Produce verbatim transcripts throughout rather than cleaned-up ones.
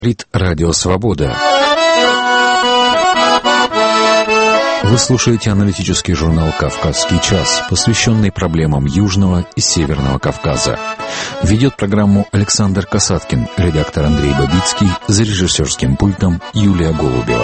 Говорит Радио Свобода. Вы слушаете аналитический журнал «Кавказский час», посвященный проблемам Южного и Северного Кавказа. Ведет программу Александр Касаткин, редактор Андрей Бабицкий, за режиссерским пультом Юлия Голубева.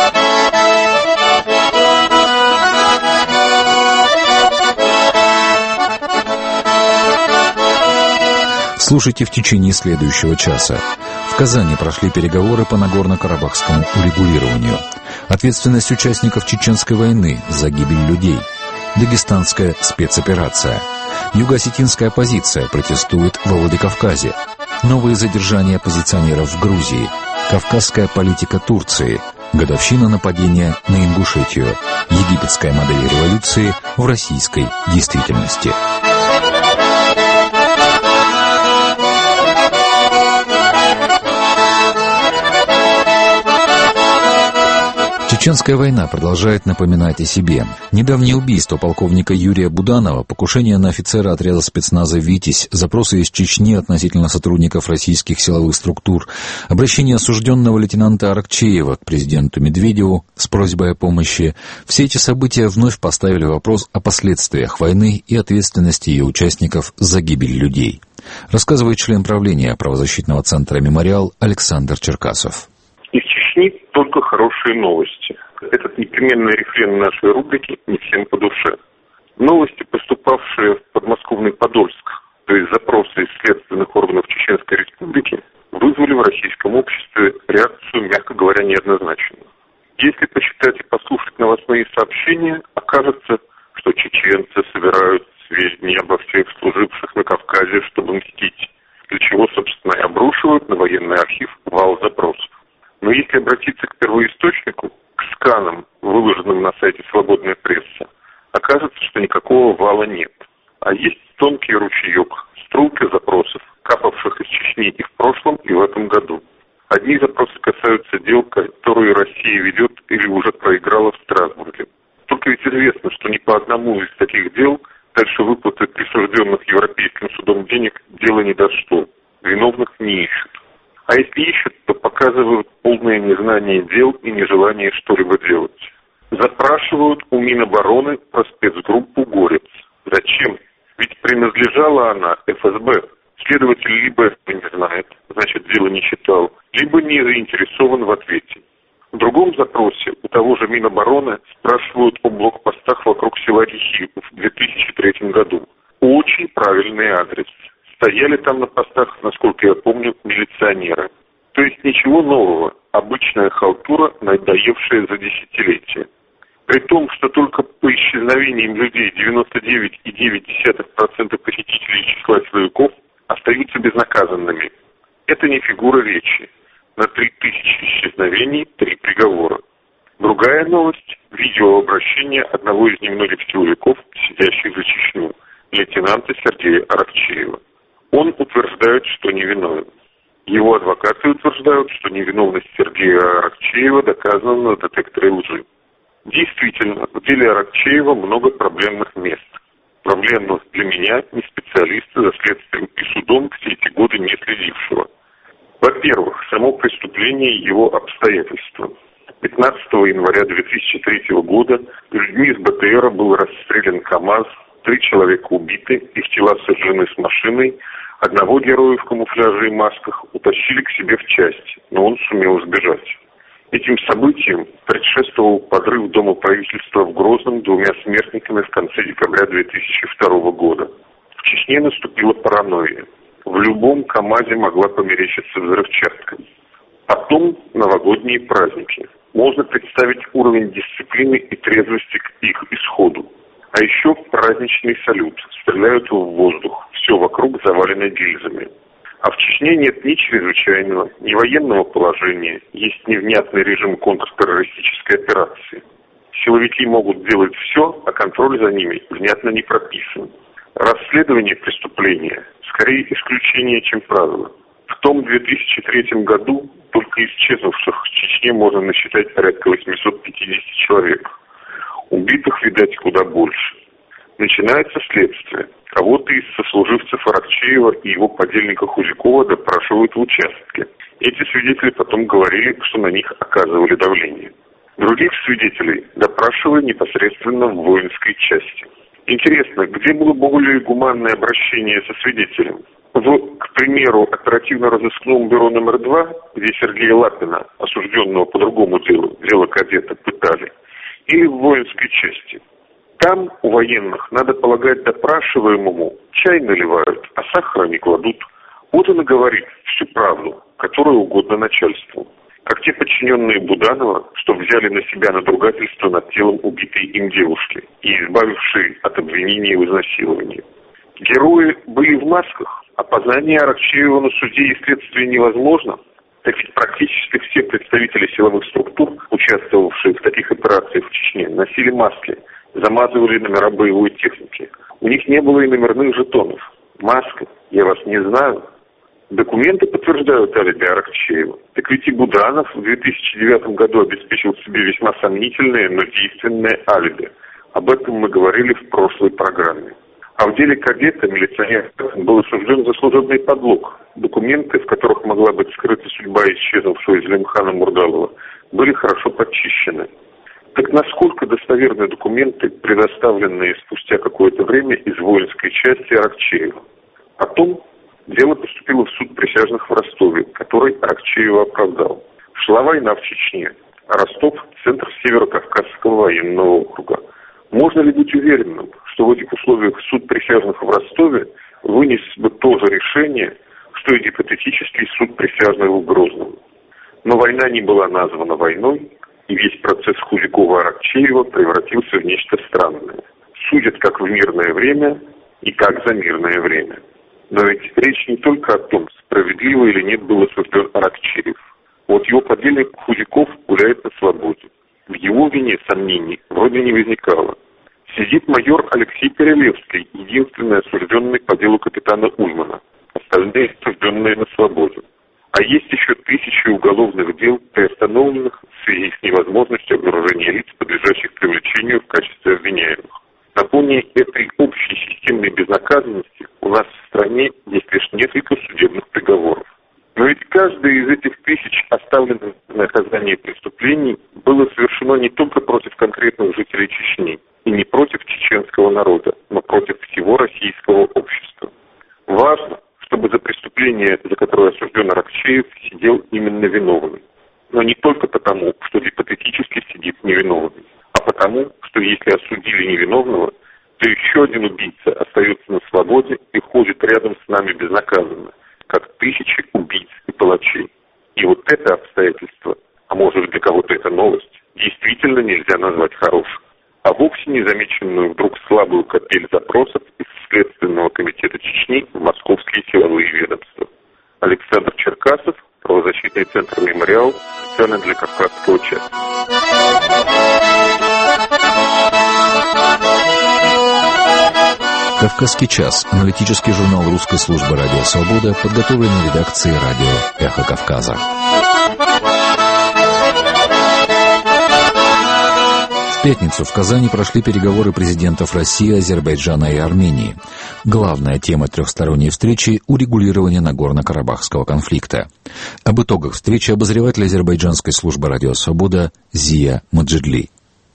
Слушайте в течение следующего часа. В Казани прошли переговоры по Нагорно-Карабахскому урегулированию. Ответственность участников Чеченской войны за гибель людей. Дагестанская спецоперация. Юго-осетинская оппозиция протестует во Владикавказе. Новые задержания оппозиционеров в Грузии. Кавказская политика Турции. Годовщина нападения на Ингушетию. Египетская модель революции в российской действительности. Чеченская война продолжает напоминать о себе. Недавнее убийство полковника Юрия Буданова, покушение на офицера отряда спецназа «Витязь», запросы из Чечни относительно сотрудников российских силовых структур, обращение осужденного лейтенанта Аракчеева к президенту Медведеву с просьбой о помощи — все эти события вновь поставили вопрос о последствиях войны и ответственности ее участников за гибель людей. Рассказывает член правления правозащитного центра «Мемориал» Александр Черкасов. Из Чечни только хорошие новости. Этот непременный рефрен нашей рубрики не всем по душе. Новости, поступавшие в подмосковный Подольск, то есть запросы из следственных органов Чеченской Республики, вызвали в российском обществе реакцию, мягко говоря, неоднозначную. Если почитать и послушать новостные сообщения, окажется, что чеченцы собирают сведения обо всех служивших на Кавказе, чтобы мстить, для чего, собственно, и обрушивают на военный архив вал запросов. Но если обратиться к первоисточнику, к сканам, выложенным на сайте «Свободная пресса», окажется, что никакого вала нет. А есть тонкий ручеек, струйка запросов, капавших из Чечни и в прошлом, и в этом году. Одни запросы касаются дел, которые Россия ведет или уже проиграла в Страсбурге. Только ведь известно, что ни по одному из таких дел дальше выплаты присужденных Европейским судом денег дело не дошло. Виновных не ищут. А если ищут, то показывают полное незнание дел и нежелание что-либо делать. Запрашивают у Минобороны про спецгруппу «Горец». Зачем? Ведь принадлежала она эф эс бэ. Следователь либо этого не знает, значит дело не читал, либо не заинтересован в ответе. В другом запросе у того же Минобороны спрашивают о блокпостах вокруг села Рихи в две тысячи третьем году. Очень правильный адрес. Стояли там на постах, насколько я помню, милиционеры. То есть ничего нового, обычная халтура, надоевшая за десятилетия. При том, что только по исчезновениям людей девяносто девять целых девять десятых процента посетителей числа силовиков остаются безнаказанными. Это не фигура речи. На три тысячи исчезновений три приговора. Другая новость – видеообращение одного из немногих силовиков, сидящих за Чечню, лейтенанта Сергея Аракчеева. Он утверждает, что невиновен. Его адвокаты утверждают, что невиновность Сергея Аракчеева доказана на детекторе лжи. Действительно, в деле Аракчеева много проблемных мест. Проблемных для меня, не специалиста за следствием и судом все эти годы не следившего. Во-первых, само преступление и его обстоятельства. пятнадцатого января две тысячи третьего года людьми из бэ тэ эра был расстрелян КАМАЗ, три человека убиты, их тела сожжены с машиной, одного героя в камуфляже и масках утащили к себе в часть, но он сумел сбежать. Этим событиям предшествовал подрыв Дома правительства в Грозном двумя смертниками в конце декабря две тысячи второго года. В Чечне наступила паранойя. В любом КАМАЗе могла померещиться взрывчатка. Потом новогодние праздники. Можно представить уровень дисциплины и трезвости к их исходу. А еще праздничный салют. Стреляют в воздух. Все вокруг завалено гильзами. А в Чечне нет ни чрезвычайного, ни военного положения. Есть невнятный режим контртеррористической операции. Силовики могут делать все, а контроль за ними внятно не прописан. Расследование преступления скорее исключение, чем правило. В том две тысячи третьем году только исчезнувших в Чечне можно насчитать порядка восемьсот пятьдесят человек. Убитых, видать, куда больше. Начинается следствие. Кого-то из сослуживцев Аракчеева и его подельника Хузякова допрашивают в участке. Эти свидетели потом говорили, что на них оказывали давление. Других свидетелей допрашивали непосредственно в воинской части. Интересно, где было более гуманное обращение со свидетелем? В, к примеру, оперативно-розыскном бюро номер два, где Сергея Лапина, осужденного по другому делу, дело кадета, пытали, или в воинской части. Там у военных, надо полагать, допрашиваемому чай наливают, а сахара не кладут. Вот он и говорит всю правду, которую угодно начальству. Как те подчиненные Буданова, что взяли на себя надругательство над телом убитой им девушки и избавившие от обвинения в изнасиловании. Герои были в масках. Опознание Аракчеева на суде и следствии невозможно. Так ведь практически все представители силовых структур, участвовавшие в таких операциях в Чечне, носили маски, замазывали номера боевой техники. У них не было и номерных жетонов. Маска, я вас не знаю. Документы подтверждают алиби Аракчеева. Так ведь и Буданов в две тысячи девятом году обеспечил себе весьма сомнительное, но действенное алиби. Об этом мы говорили в прошлой программе. А в деле кадета милиционер был осужден за служебный подлог. Документы, в которых могла быть скрыта судьба исчезнувшего Зелимхана Мурдалова, были хорошо подчищены. Так насколько достоверны документы, предоставленные спустя какое-то время из воинской части Аракчеева? Потом дело поступило в суд присяжных в Ростове, который Аракчеева оправдал. Шла война в Чечне, а Ростов – центр Северо-Кавказского военного округа. Можно ли быть уверенным, что в этих условиях суд присяжных в Ростове вынес бы то же решение, что и гипотетический суд присяжных в Грозном? Но война не была названа войной, и весь процесс Худякова-Аракчеева превратился в нечто странное. Судят как в мирное время и как за мирное время. Но ведь речь не только о том, справедливо или нет был осужден Аракчеев. Вот его подельник Худяков гуляет на свободе. В его вине сомнений вроде не возникало. Сидит майор Алексей Перелевский, единственный осужденный по делу капитана Ульмана. Остальные осужденные на свободе. А есть еще тысячи уголовных дел, приостановленных в связи с невозможностью обнаружения лиц, подлежащих привлечению в качестве обвиняемых. На фоне этой общей системной безнаказанности у нас в стране есть лишь несколько судебных приговоров. Но ведь каждое из этих тысяч оставленных на наказание преступлений было совершено не только против конкретных жителей Чечни и не против чеченского народа, но против всего российского общества. Важно, чтобы за преступление, за которое осужден Аракчеев, сидел именно виновный. Но не только потому, что гипотетически сидит невиновный, а потому, что если осудили невиновного, то еще один убийца остается на свободе и ходит рядом с нами безнаказанно, как тысячи убийц и палачей. И вот это обстоятельство, а может для кого-то это новость, действительно нельзя назвать хорошим, а вовсе не замеченную вдруг слабую капель запросов из Следственного комитета Чечни в московские силовые ведомства. Александр Черкасов, правозащитный центр «Мемориал», специально для Кавказского часа. «Кавказский час» – аналитический журнал русской службы «Радио Свобода», подготовленный редакцией радио «Эхо Кавказа». В пятницу в Казани прошли переговоры президентов России, Азербайджана и Армении. Главная тема трехсторонней встречи – урегулирование Нагорно-Карабахского конфликта. Об итогах встречи обозреватель азербайджанской службы «Радио Свобода» Зия Маджидли.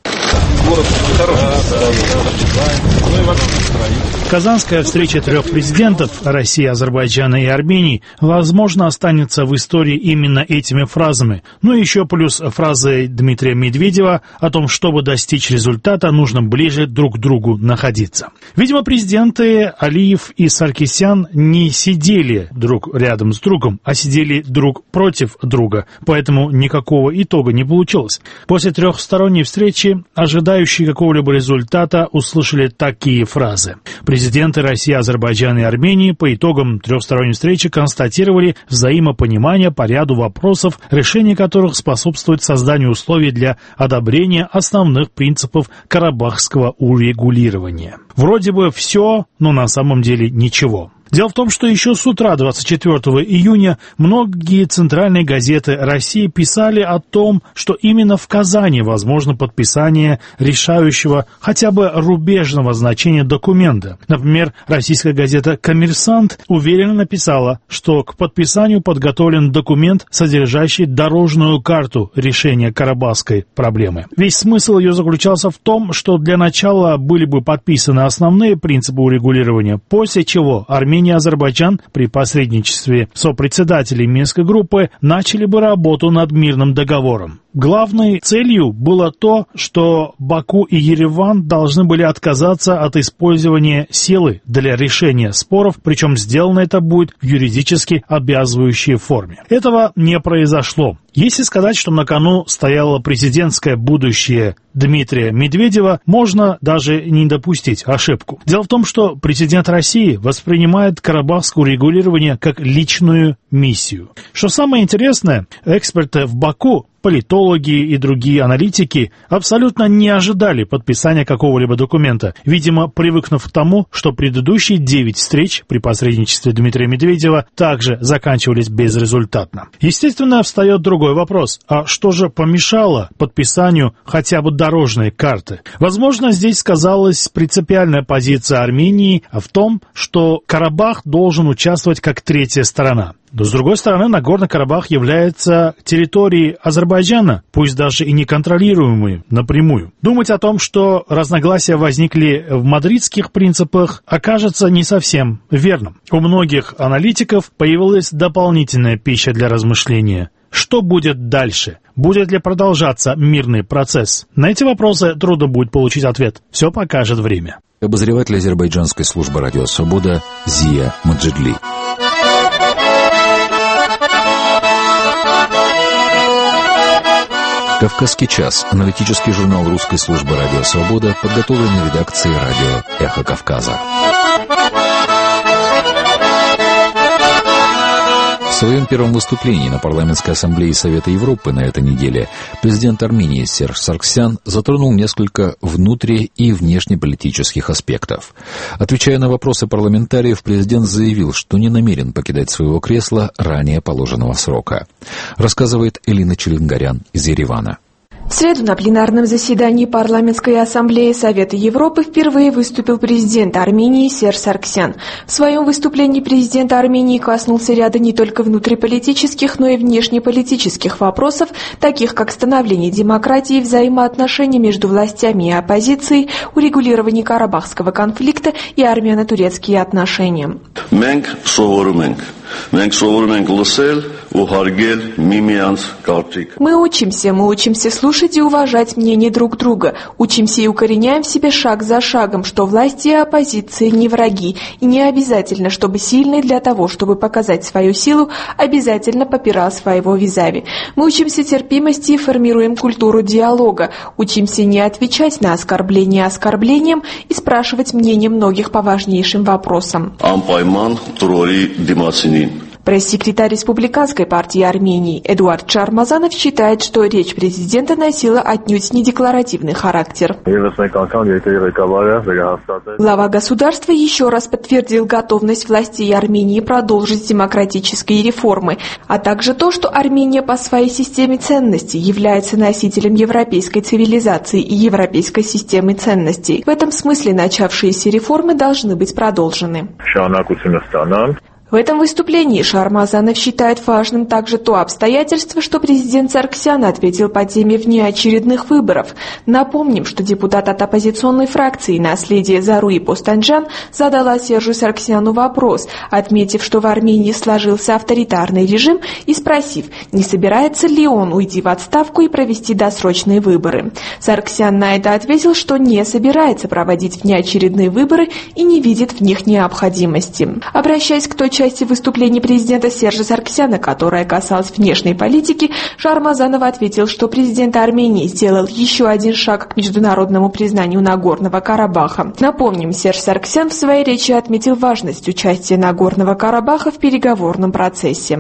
Казанская встреча трех президентов России, Азербайджана и Армении, возможно, останется в истории именно этими фразами. Ну и еще плюс фразы Дмитрия Медведева о том, чтобы достичь результата, нужно ближе друг к другу находиться. Видимо, президенты Алиев и Саркисян не сидели друг рядом с другом, а сидели друг против друга, поэтому никакого итога не получилось. После трехсторонней встречи ожидающие какого-либо результата услышали такие фразы. Президенты России, Азербайджана и Армении по итогам трехсторонней встречи констатировали взаимопонимание по ряду вопросов, решение которых способствует созданию условий для одобрения основных принципов карабахского урегулирования. Вроде бы все, но на самом деле ничего. Дело в том, что еще с утра двадцать четвёртого июня многие центральные газеты России писали о том, что именно в Казани возможно подписание решающего, хотя бы рубежного значения документа. Например, российская газета «Коммерсант» уверенно написала, что к подписанию подготовлен документ, содержащий дорожную карту решения карабахской проблемы. Весь смысл ее заключался в том, что для начала были бы подписаны основные принципы урегулирования, после чего Армения и Азербайджан при посредничестве сопредседателей Минской группы начали бы работу над мирным договором. Главной целью было то, что Баку и Ереван должны были отказаться от использования силы для решения споров, причем сделано это будет в юридически обязывающей форме. Этого не произошло. Если сказать, что на кону стояло президентское будущее Дмитрия Медведева, можно даже не допустить ошибку. Дело в том, что президент России воспринимает карабахское урегулирование как личную миссию. Что самое интересное, эксперты в Баку, политологи и другие аналитики абсолютно не ожидали подписания какого-либо документа, видимо, привыкнув к тому, что предыдущие девять встреч при посредничестве Дмитрия Медведева также заканчивались безрезультатно. Естественно, встает другой вопрос. А что же помешало подписанию хотя бы дорожной карты? Возможно, здесь сказалась принципиальная позиция Армении в том, что Карабах должен участвовать как третья сторона. Но, с другой стороны, Нагорный Карабах является территорией Азербайджана, пусть даже и неконтролируемой напрямую. Думать о том, что разногласия возникли в мадридских принципах, окажется не совсем верным. У многих аналитиков появилась дополнительная пища для размышления. Что будет дальше? Будет ли продолжаться мирный процесс? На эти вопросы трудно будет получить ответ. Все покажет время. Обозреватель азербайджанской службы «Радио Свобода» Зия Маджидли. «Кавказский час» — аналитический журнал русской службы «Радио Свобода», подготовленный редакцией радио «Эхо Кавказа». В своем первом выступлении на парламентской ассамблее Совета Европы на этой неделе президент Армении Серж Саргсян затронул несколько внутри- и внешнеполитических аспектов. Отвечая на вопросы парламентариев, президент заявил, что не намерен покидать своего кресла ранее положенного срока. Рассказывает Элина Челенгарян из Еревана. В среду на пленарном заседании парламентской ассамблеи Совета Европы впервые выступил президент Армении Серж Саргсян. В своем выступлении президент Армении коснулся ряда не только внутриполитических, но и внешнеполитических вопросов, таких как становление демократии, взаимоотношения между властями и оппозицией, урегулирование карабахского конфликта и армяно-турецкие отношения. Мы учимся, мы учимся слушать и уважать мнение друг друга, учимся и укореняем в себе шаг за шагом, что власти и оппозиция не враги, и не обязательно, чтобы сильный для того, чтобы показать свою силу, обязательно попирал своего визави. Мы учимся терпимости и формируем культуру диалога, учимся не отвечать на оскорбление оскорблением и спрашивать мнение многих по важнейшим вопросам. Пресс-секретарь Республиканской партии Армении Эдуард Шармазанов считает, что речь президента носила отнюдь не декларативный характер. Глава государства еще раз подтвердил готовность властей Армении продолжить демократические реформы, а также то, что Армения по своей системе ценностей является носителем европейской цивилизации и европейской системы ценностей. В этом смысле начавшиеся реформы должны быть продолжены. В этом выступлении Шармазанов считает важным также то обстоятельство, что президент Саргсян ответил по теме внеочередных выборов. Напомним, что депутат от оппозиционной фракции «Наследие Зару» и Постанджан задала Сержу Саргсяну вопрос, отметив, что в Армении сложился авторитарный режим, и спросив, не собирается ли он уйти в отставку и провести досрочные выборы. Саргсян на это ответил, что не собирается проводить внеочередные выборы и не видит в них необходимости. Обращаясь к точке части выступления президента Сержа Саргсяна, которая касалась внешней политики, Шахр Мазанов ответил, что президент Армении сделал еще один шаг к международному признанию Нагорного Карабаха. Напомним, Серж Саргсян в своей речи отметил важность участия Нагорного Карабаха в переговорном процессе.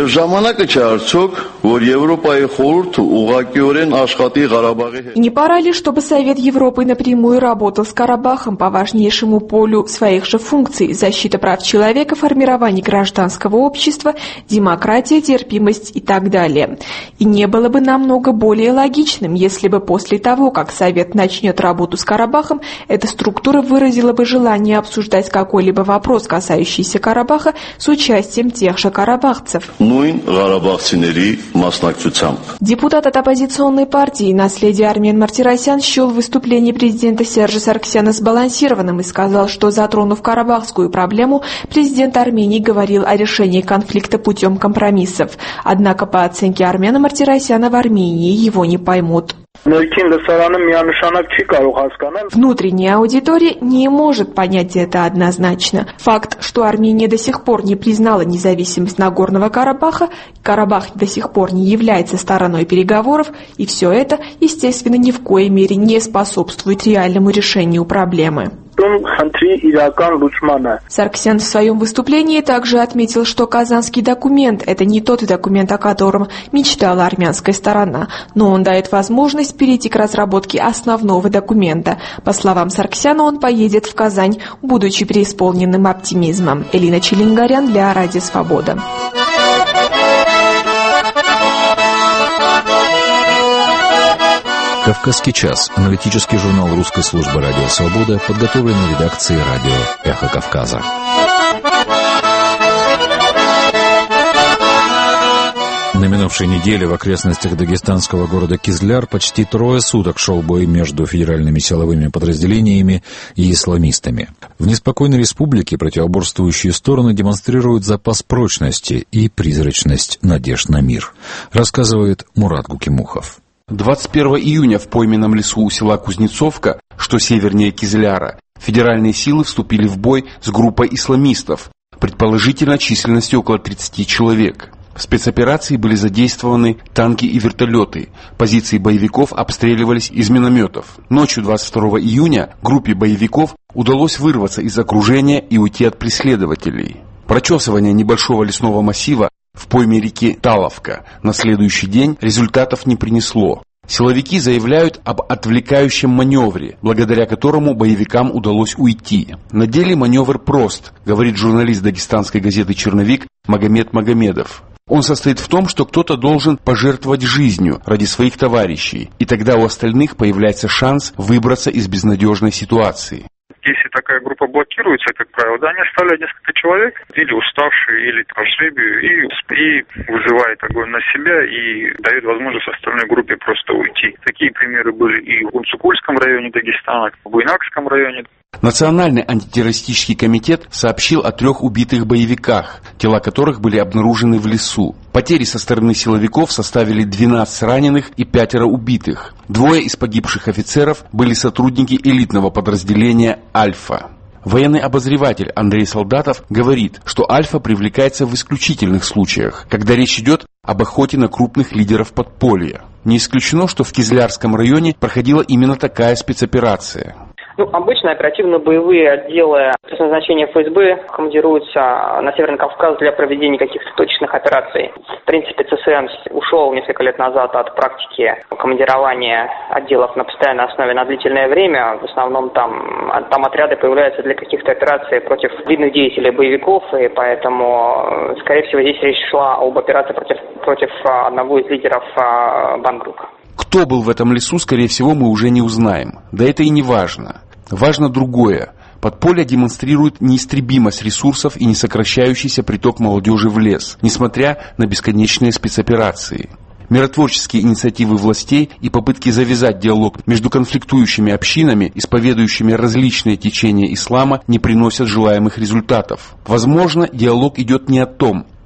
И не пора ли, чтобы Совет Европы напрямую работал с Карабахом по важнейшему полю своих же функций – защита прав человека, формирование гражданского общества, демократия, терпимость и так далее. И не было бы намного более логичным, если бы после того, как Совет начнет работу с Карабахом, эта структура выразила бы желание обсуждать какой-либо вопрос, касающийся Карабаха, с участием тех же карабахцев. Депутат от оппозиционной партии «Наследие Армен» Мартиросян счел выступление президента Сержа Саргсяна сбалансированным и сказал, что, затронув карабахскую проблему, президент Армении говорил о решении конфликта путем компромиссов. Однако, по оценке Армена Мартиросяна, в Армении его не поймут. Внутренняя аудитория не может понять это однозначно. Факт, что Армения до сих пор не признала независимость Нагорного Карабаха, Карабах до сих пор не является стороной переговоров, и все это, естественно, ни в коей мере не способствует реальному решению проблемы. Саргсян в своем выступлении также отметил, что Казанский документ – это не тот документ, о котором мечтала армянская сторона, но он дает возможность перейти к разработке основного документа. По словам Саргсяна, он поедет в Казань, будучи преисполненным оптимизмом. Элина Челингарян для Радио Свобода. «Кавказский час» – аналитический журнал русской службы «Радио Свобода», подготовленный редакцией радио «Эхо Кавказа». На минувшей неделе в окрестностях дагестанского города Кизляр почти трое суток шел бой между федеральными силовыми подразделениями и исламистами. В неспокойной республике противоборствующие стороны демонстрируют запас прочности и призрачность надежд на мир, рассказывает Мурат Гукимухов. двадцать первого июня в пойменном лесу у села Кузнецовка, что севернее Кизляра, федеральные силы вступили в бой с группой исламистов, предположительно численностью около тридцати человек. В спецоперации были задействованы танки и вертолеты. Позиции боевиков обстреливались из минометов. Ночью двадцать второго июня группе боевиков удалось вырваться из окружения и уйти от преследователей. Прочесывание небольшого лесного массива в пойме реки Таловка на следующий день результатов не принесло. Силовики заявляют об отвлекающем маневре, благодаря которому боевикам удалось уйти. На деле маневр прост, говорит журналист дагестанской газеты «Черновик» Магомед Магомедов. Он состоит в том, что кто-то должен пожертвовать жизнью ради своих товарищей, и тогда у остальных появляется шанс выбраться из безнадежной ситуации. Если такая группа блокируется, как правило, да, они оставляют несколько человек, или уставшие, или по жребию, и, и вызывает огонь на себя и дает возможность остальной группе просто уйти. Такие примеры были и в Гунцукульском районе Дагестана, в Буйнакском районе. Национальный антитеррористический комитет сообщил о трех убитых боевиках, тела которых были обнаружены в лесу. Потери со стороны силовиков составили двенадцать раненых и пятеро убитых. Двое из погибших офицеров были сотрудники элитного подразделения «Альфа». Военный обозреватель Андрей Солдатов говорит, что «Альфа» привлекается в исключительных случаях, когда речь идет об охоте на крупных лидеров подполья. Не исключено, что в Кизлярском районе проходила именно такая спецоперация. Ну, обычно оперативно-боевые отделы спецназначения эф эс бэ командируются на Северный Кавказ для проведения каких-то точных операций. В принципе, цэ эс эм ушел несколько лет назад от практики командирования отделов на постоянной основе на длительное время. В основном там, там отряды появляются для каких-то операций против видных деятелей боевиков, и поэтому, скорее всего, здесь речь шла об операции против, против одного из лидеров бандгруппы. Кто был в этом лесу, скорее всего, мы уже не узнаем. Да это и не важно. Важно другое. Подполье демонстрирует неистребимость ресурсов и несокращающийся приток молодежи в лес, несмотря на бесконечные спецоперации. Миротворческие инициативы властей и попытки завязать диалог между конфликтующими общинами, исповедующими различные течения ислама, не приносят желаемых результатов. Возможно, диалог идет не о том,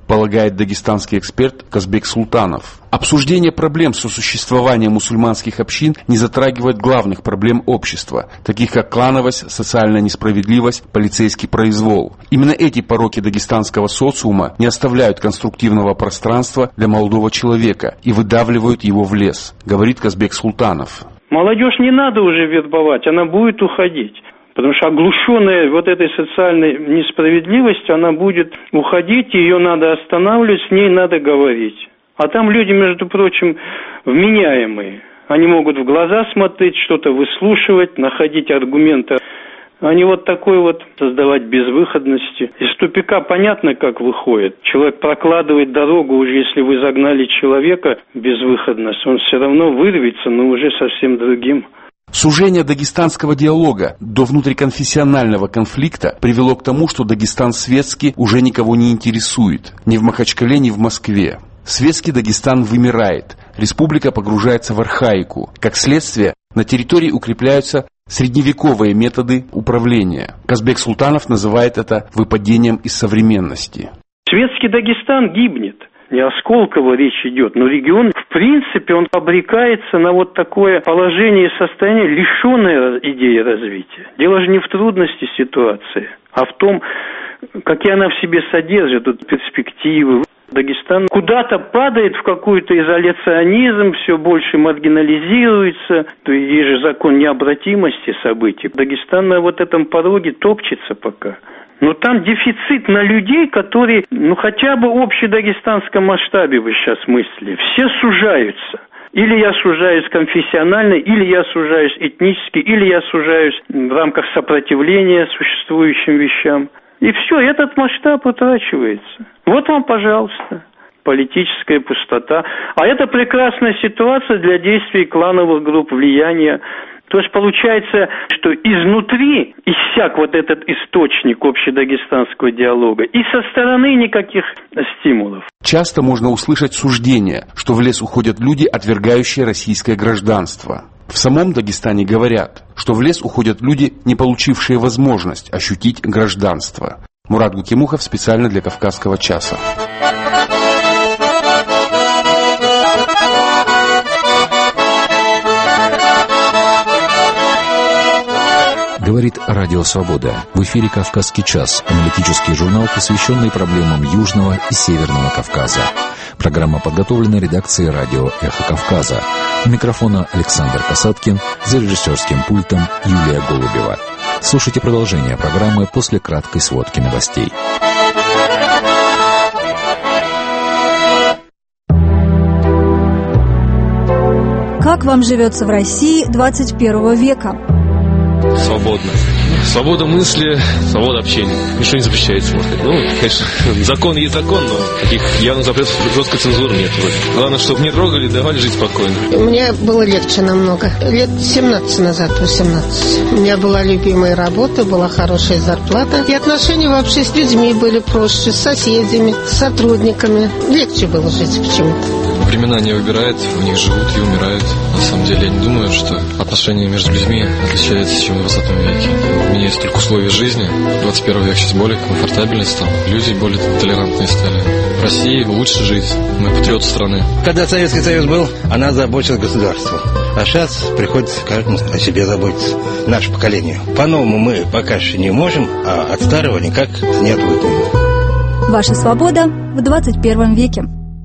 предполагает дагестанский эксперт Казбек Султанов. Обсуждение проблем сосуществования мусульманских общин не затрагивает главных проблем общества, таких как клановость, социальная несправедливость, полицейский произвол. Именно эти пороки дагестанского социума не оставляют конструктивного пространства для молодого человека и выдавливают его в лес, говорит Казбек Султанов. Молодежь не надо уже вербовать, она будет уходить. Потому что оглушенная вот этой социальной несправедливостью, она будет уходить, ее надо останавливать, с ней надо говорить. А там люди, между прочим, вменяемые. Они могут в глаза смотреть, что-то выслушивать, находить аргументы. Они вот такой вот создавать безвыходности. Из тупика понятно, как выходит. Человек прокладывает дорогу, уже если вы загнали человека в безвыходность, он все равно вырвется, но уже совсем другим. Сужение дагестанского диалога до внутриконфессионального конфликта привело к тому, что Дагестан светский уже никого не интересует. Ни в Махачкале, ни в Москве. Светский Дагестан вымирает. Республика погружается в архаику. Как следствие, на территории укрепляются средневековые методы управления. Казбек Султанов называет это выпадением из современности. Светский Дагестан гибнет. Не о Сколково речь идет, но регион, в принципе, он обрекается на вот такое положение и состояние, лишенное идеи развития. Дело же не в трудности ситуации, а в том, какие она в себе содержит, вот перспективы. Дагестан куда-то падает в какой-то изоляционизм, все больше маргинализируется. То есть же закон необратимости событий. Дагестан на вот этом пороге топчется пока. Но там дефицит на людей, которые, ну, хотя бы в общедагестанском масштабе вы сейчас мыслили. Все сужаются. Или я сужаюсь конфессионально, или я сужаюсь этнически, или я сужаюсь в рамках сопротивления существующим вещам. И все, этот масштаб утрачивается. Вот вам, пожалуйста, политическая пустота. А это прекрасная ситуация для действий клановых групп влияния. То есть получается, что изнутри иссяк вот этот источник общедагестанского диалога, и со стороны никаких стимулов. Часто можно услышать суждение, что в лес уходят люди, отвергающие российское гражданство. В самом Дагестане говорят, что в лес уходят люди, не получившие возможность ощутить гражданство. Мурат Гукимухов специально для Кавказского часа. Говорит Радио Свобода. В эфире «Кавказский час», аналитический журнал, посвященный проблемам Южного и Северного Кавказа. Программа подготовлена редакцией радио «Эхо Кавказа». У микрофона Александр Касаткин, за режиссерским пультом Юлия Голубева. Слушайте продолжение программы после краткой сводки новостей. Как вам живется в России двадцать первого века? Свободно. Свобода мысли, свобода общения. Ничего не запрещается, можно сказать. Ну, конечно, закон есть закон, но таких явных запретов, жесткой цензуры нет. Главное, чтобы не трогали, давали жить спокойно. Мне было легче намного. Лет семнадцать назад, восемнадцать. У меня была любимая работа, была хорошая зарплата. И отношения вообще с людьми были проще, с соседями, с сотрудниками. Легче было жить почему-то. Времена не выбирают, в них живут и умирают. На самом деле, я не думаю, что отношения между людьми отличаются, чем в двадцатом веке. Меняются только условия жизни. двадцать первый век сейчас более комфортабельный стал. Люди более толерантные стали. В России лучше жить. Мы патриоты страны. Когда Советский Союз был, она заботилась государством. А сейчас приходится каждому о себе заботиться. Наше поколение. По-новому мы пока еще не можем, а от старого никак не отвыкнем. Ваша свобода в двадцать первом веке.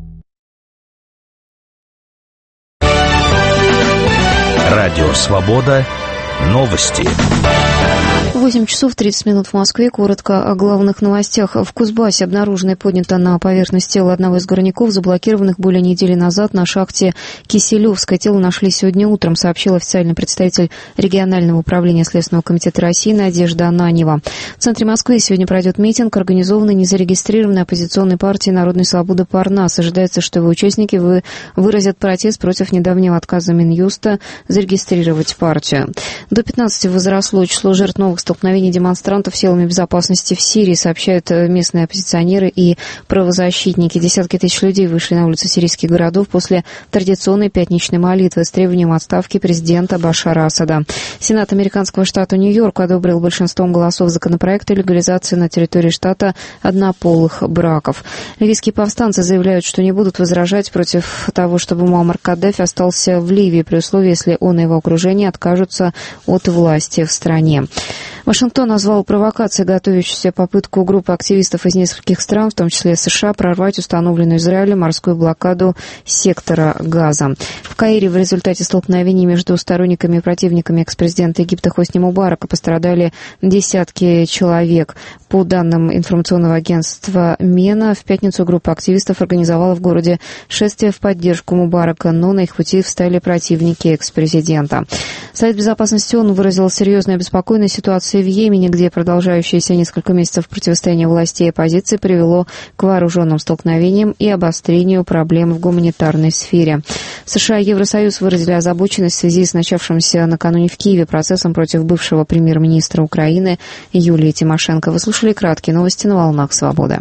Радио «Свобода». Новости. восемь часов тридцать минут в Москве. Коротко о главных новостях. В Кузбассе обнаружено и поднято на поверхность тела одного из горняков, заблокированных более недели назад на шахте Киселевское. Тело нашли сегодня утром, сообщил официальный представитель регионального управления Следственного комитета России Надежда Ананьева. В центре Москвы сегодня пройдет митинг, организованный незарегистрированной оппозиционной партией «Народной свободы» Парнас. Ожидается, что его участники вы... выразят протест против недавнего отказа Минюста зарегистрировать партию. До пятнадцати возросло число жертв новых столкновений демонстрантов с силами безопасности в Сирии, сообщают местные оппозиционеры и правозащитники. Десятки тысяч людей вышли на улицы сирийских городов после традиционной пятничной молитвы с требованием отставки президента Башара Асада. Сенат американского штата Нью-Йорк одобрил большинством голосов законопроект о легализации на территории штата однополых браков. Ливийские повстанцы заявляют, что не будут возражать против того, чтобы Муаммар Каддафи остался в Ливии при условии, если он и его окружение откажутся от власти в стране. Вашингтон назвал провокацией готовящуюся попытку группы активистов из нескольких стран, в том числе США, прорвать установленную Израилем морскую блокаду сектора Газа. В Каире в результате столкновений между сторонниками и противниками экс-президента Египта Хосни Мубарака пострадали десятки человек. По данным информационного агентства МЕНА, в пятницу группа активистов организовала в городе шествие в поддержку Мубарака, но на их пути встали противники экс-президента. Совет безопасности ООН выразил серьезную обеспокоенность ситуацией в Йемене, где продолжающееся несколько месяцев противостояние властей и оппозиции привело к вооруженным столкновениям и обострению проблем в гуманитарной сфере. США и Евросоюз выразили озабоченность в связи с начавшимся накануне в Киеве процессом против бывшего премьер-министра Украины Юлии Тимошенко. Вы слушали краткие новости на волнах «Свобода».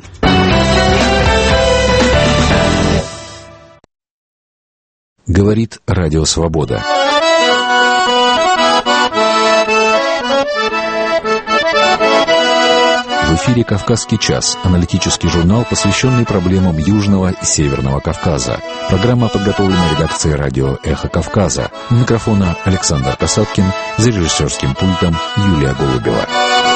Говорит Радио Свобода. В эфире «Кавказский час» – аналитический журнал, посвященный проблемам Южного и Северного Кавказа. Программа подготовлена редакцией радио «Эхо Кавказа». У микрофона Александр Касаткин, за режиссерским пультом Юлия Голубева.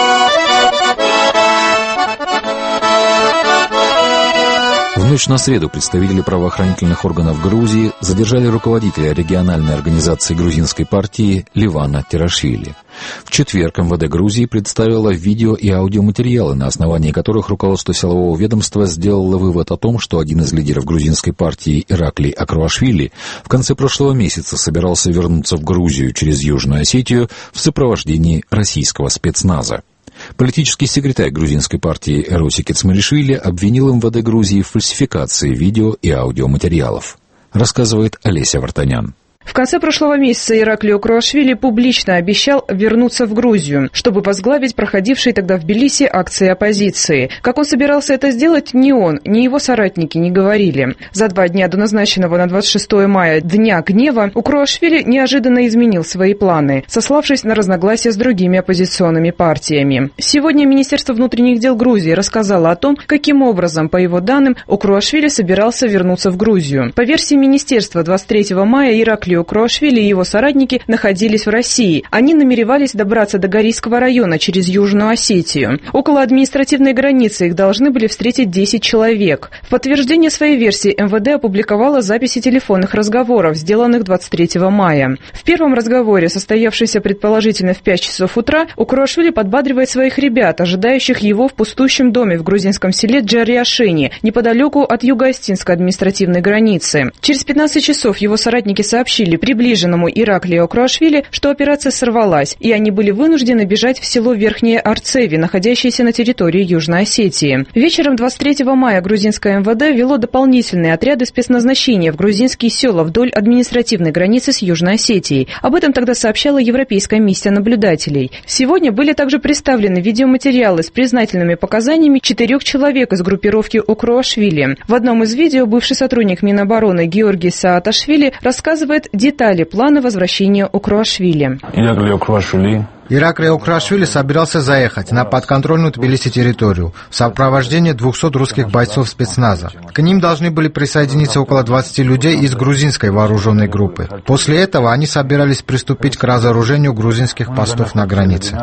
В ночь на среду представители правоохранительных органов Грузии задержали руководителя региональной организации грузинской партии Левана Тирашвили. В четверг МВД Грузии представило видео и аудиоматериалы, на основании которых руководство силового ведомства сделало вывод о том, что один из лидеров грузинской партии Ираклий Акруашвили в конце прошлого месяца собирался вернуться в Грузию через Южную Осетию в сопровождении российского спецназа. Политический секретарь грузинской партии Эроси Кецмалишвили обвинил МВД Грузии в фальсификации видео и аудиоматериалов. Рассказывает Олеся Вартанян. В конце прошлого месяца Ираклий Акруашвили публично обещал вернуться в Грузию, чтобы возглавить проходившие тогда в Тбилиси акции оппозиции. Как он собирался это сделать, ни он, ни его соратники не говорили. За два дня до назначенного на двадцать шестое мая Дня гнева Акруашвили неожиданно изменил свои планы, сославшись на разногласия с другими оппозиционными партиями. Сегодня Министерство внутренних дел Грузии рассказало о том, каким образом, по его данным, Акруашвили собирался вернуться в Грузию. По версии министерства, двадцать третьего мая Ираклий Акруашвили и его соратники находились в России. Они намеревались добраться до Горийского района через Южную Осетию. Около административной границы их должны были встретить десять человек. В подтверждение своей версии МВД опубликовала записи телефонных разговоров, сделанных двадцать третьего мая. В первом разговоре, состоявшемся предположительно в пять часов утра, Акруашвили подбадривает своих ребят, ожидающих его в пустующем доме в грузинском селе Джариашени, неподалеку от юго-остинской административной границы. Через пятнадцать часов его соратники сообщили приближенному Ираклию Акруашвили, что операция сорвалась, и они были вынуждены бежать в село Верхнее Арцеви, находящееся на территории Южной Осетии. Вечером двадцать третьего мая грузинское МВД вело дополнительные отряды спецназначения в грузинские села вдоль административной границы с Южной Осетией. Об этом тогда сообщала Европейская миссия наблюдателей. Сегодня были также представлены видеоматериалы с признательными показаниями четырех человек из группировки Акруашвили. В одном из видео бывший сотрудник Минобороны Георгий Сааташвили рассказывает детали плана возвращения Акруашвили. Ираклий Акруашвили собирался заехать на подконтрольную Тбилиси территорию в сопровождении двухсот русских бойцов спецназа. К ним должны были присоединиться около двадцати людей из грузинской вооруженной группы. После этого они собирались приступить к разоружению грузинских постов на границе.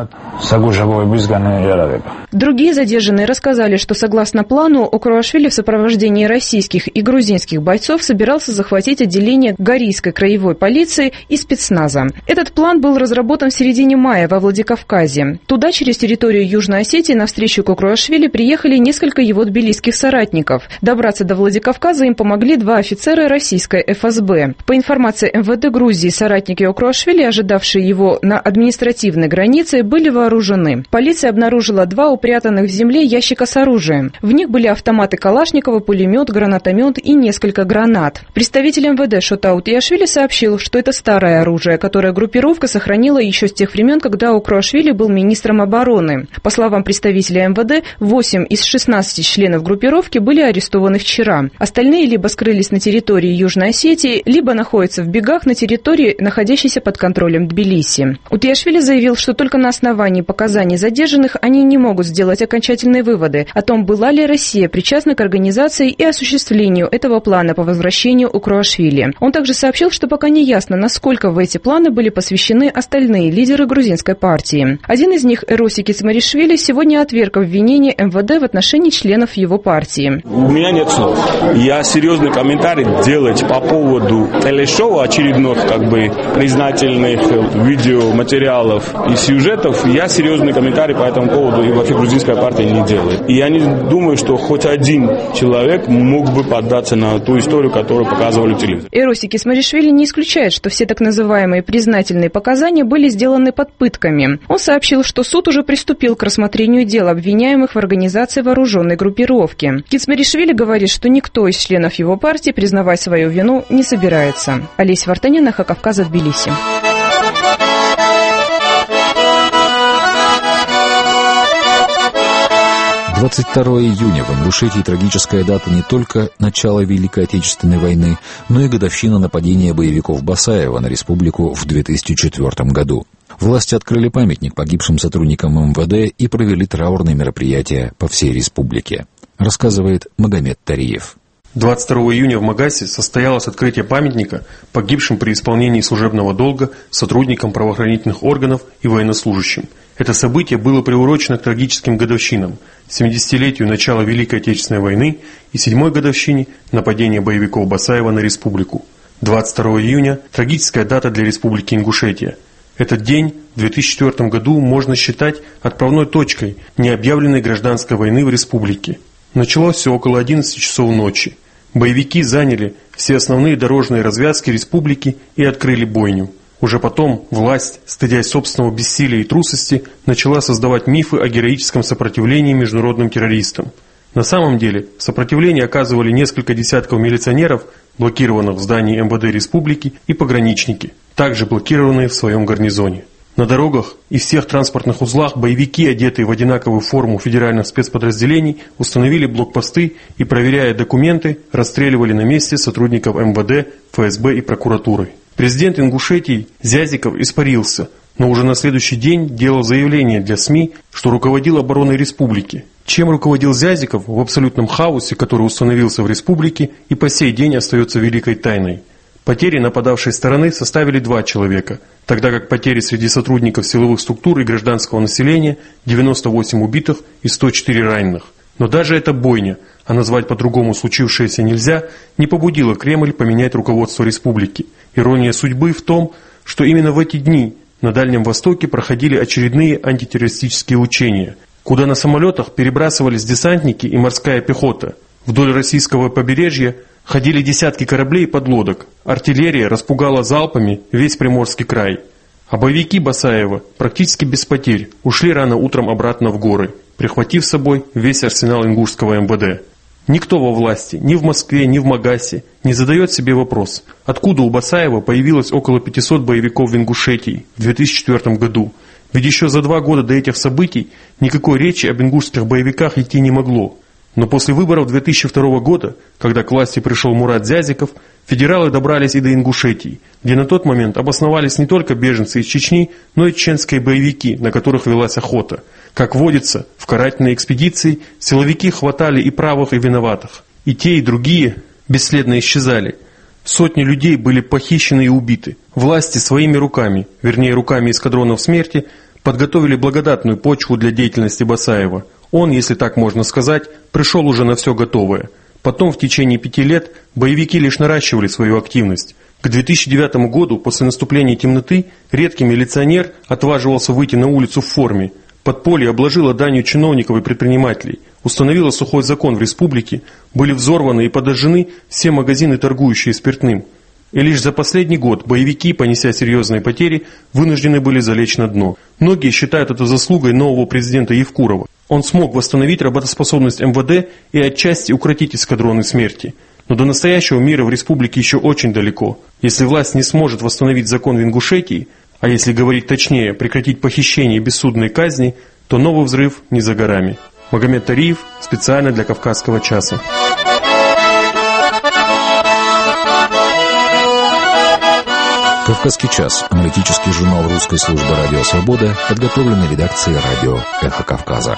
Другие задержанные рассказали, что согласно плану Акруашвили в сопровождении российских и грузинских бойцов собирался захватить отделение Горийской краевой полиции и спецназа. Этот план был разработан в середине мая во Владикавказе. Туда, через территорию Южной Осетии, навстречу к Акруашвили приехали несколько его тбилисских соратников. Добраться до Владикавказа им помогли два офицера российской эф эс бэ. По информации МВД Грузии, соратники Акруашвили, ожидавшие его на административной границе, были вооружены. Полиция обнаружила два упрятанных в земле ящика с оружием. В них были автоматы Калашникова, пулемет, гранатомет и несколько гранат. Представитель МВД Шотаут Иашвили сообщил, что это старое оружие, которое группировка сохранила еще с тех времен, когда когда Укруашвили был министром обороны. По словам представителя МВД, восемь из шестнадцати членов группировки были арестованы вчера. Остальные либо скрылись на территории Южной Осетии, либо находятся в бегах на территории, находящейся под контролем Тбилиси. Утиашвили заявил, что только на основании показаний задержанных они не могут сделать окончательные выводы о том, была ли Россия причастна к организации и осуществлению этого плана по возвращению Укруашвили. Он также сообщил, что пока не ясно, насколько в эти планы были посвящены остальные лидеры грузинской партии. Один из них, Эросик Ицмаришвили, сегодня отверг обвинение МВД в отношении членов его партии. У меня нет слов. Я серьезный комментарий делать по поводу телешоу очередных, как бы, признательных видеоматериалов и сюжетов. Я серьезный комментарий по этому поводу и вообще грузинская партия не делает. И я не думаю, что хоть один человек мог бы поддаться на ту историю, которую показывали в телевизоре. Эросик Исмаришвили не исключает, что все так называемые признательные показания были сделаны под пытками. Он сообщил, что суд уже приступил к рассмотрению дел обвиняемых в организации вооруженной группировки. Исмаришвили говорит, что никто из членов его партии признавать свою вину не собирается. Олеся Вартанина, Кавказа, Тбилиси. двадцать второго июня в Ингушетии трагическая дата не только начала Великой Отечественной войны, но и годовщина нападения боевиков Басаева на республику в две тысячи четвёртом году. Власти открыли памятник погибшим сотрудникам МВД и провели траурные мероприятия по всей республике, рассказывает Магомед Тариев. двадцать второго июня в Магасе состоялось открытие памятника погибшим при исполнении служебного долга сотрудникам правоохранительных органов и военнослужащим. Это событие было приурочено к трагическим годовщинам – семидесятилетию начала Великой Отечественной войны и седьмой годовщине нападения боевиков Басаева на республику. двадцать второго июня – трагическая дата для Республики Ингушетия. Этот день в две тысячи четвёртом году можно считать отправной точкой необъявленной гражданской войны в республике. Началось все около одиннадцати часов ночи. Боевики заняли все основные дорожные развязки республики и открыли бойню. Уже потом власть, стыдясь собственного бессилия и трусости, начала создавать мифы о героическом сопротивлении международным террористам. На самом деле сопротивление оказывали несколько десятков милиционеров, блокированных в здании МВД республики, и пограничники, также блокированные в своем гарнизоне. На дорогах и всех транспортных узлах боевики, одетые в одинаковую форму федеральных спецподразделений, установили блокпосты и, проверяя документы, расстреливали на месте сотрудников МВД, ФСБ и прокуратуры. Президент Ингушетии Зязиков испарился, но уже на следующий день делал заявление для СМИ, что руководил обороной республики. Чем руководил Зязиков в абсолютном хаосе, который установился в республике и по сей день остается великой тайной. Потери нападавшей стороны составили два человека, тогда как потери среди сотрудников силовых структур и гражданского населения – девяносто восемь убитых и сто четыре раненых. Но даже эта бойня, а назвать по-другому случившееся нельзя, не побудила Кремль поменять руководство республики. Ирония судьбы в том, что именно в эти дни на Дальнем Востоке проходили очередные антитеррористические учения, куда на самолетах перебрасывались десантники и морская пехота. Вдоль российского побережья ходили десятки кораблей и подлодок. Артиллерия распугала залпами весь Приморский край. А боевики Басаева практически без потерь ушли рано утром обратно в горы, прихватив с собой весь арсенал ингушского МВД. Никто во власти, ни в Москве, ни в Магасе, не задает себе вопрос, откуда у Басаева появилось около пятисот боевиков в Ингушетии в две тысячи четвёртом году. Ведь еще за два года до этих событий никакой речи об ингушских боевиках идти не могло. Но после выборов две тысячи второго года, когда к власти пришел Мурат Зязиков, федералы добрались и до Ингушетии, где на тот момент обосновались не только беженцы из Чечни, но и чеченские боевики, на которых велась охота. Как водится, в карательной экспедиции силовики хватали и правых, и виноватых. И те, и другие бесследно исчезали. Сотни людей были похищены и убиты. Власти своими руками, вернее руками эскадронов смерти, подготовили благодатную почву для деятельности Басаева. Он, если так можно сказать, пришел уже на все готовое. Потом в течение пяти лет боевики лишь наращивали свою активность. К две тысячи девятому году, после наступления темноты, редкий милиционер отваживался выйти на улицу в форме. Подполье обложило данью чиновников и предпринимателей, установило сухой закон в республике, были взорваны и подожжены все магазины, торгующие спиртным. И лишь за последний год боевики, понеся серьезные потери, вынуждены были залечь на дно. Многие считают это заслугой нового президента Евкурова. Он смог восстановить работоспособность МВД и отчасти укротить эскадроны смерти. Но до настоящего мира в республике еще очень далеко. Если власть не сможет восстановить закон в Ингушетии, а если говорить точнее, прекратить похищение и бессудные казни, то новый взрыв не за горами. Магомед Тариев специально для «Кавказского часа». «Кавказский час» – аналитический журнал русской службы «Радио Свобода», подготовленный редакцией радио «Эхо Кавказа».